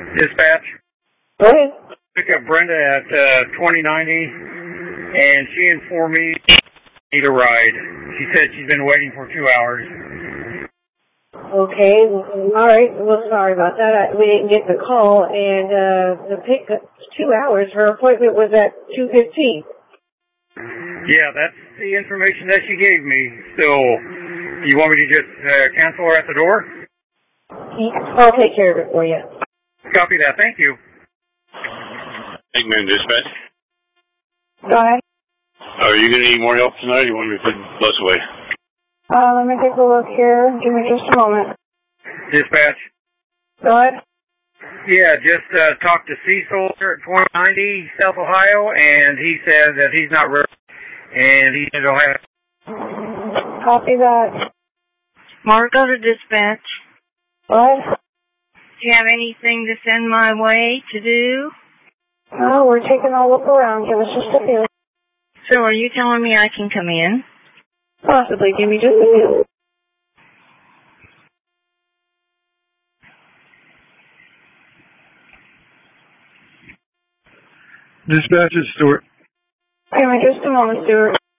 Dispatch. Go ahead. Pick up Brenda at 2090, and she informed me I need a ride. She said she's been waiting for 2 hours. Okay, all right. Well, sorry about that. We didn't get the call, and the pickup 2 hours. Her appointment was at 2:15. Yeah, that's the information that she gave me. So, you want me to just cancel her at the door? I'll take care of it for you. Copy that. Thank you. Eggman Dispatch. Go ahead. Are you going to need more help tonight, or you want me to put the bus away? Let me take a look here. Give me just a moment. Dispatch. Go ahead. Yeah, just talked to Cecil here at 2090 South Ohio, and he said that he's not ready, and he'll have... Copy that. Margo to Dispatch. What? Do you have anything to send my way to do? No, we're taking a look around. Give us just a few. So are you telling me I can come in? Possibly. Give me just a few. Dispatch is Stuart. Give me just a moment, Stuart.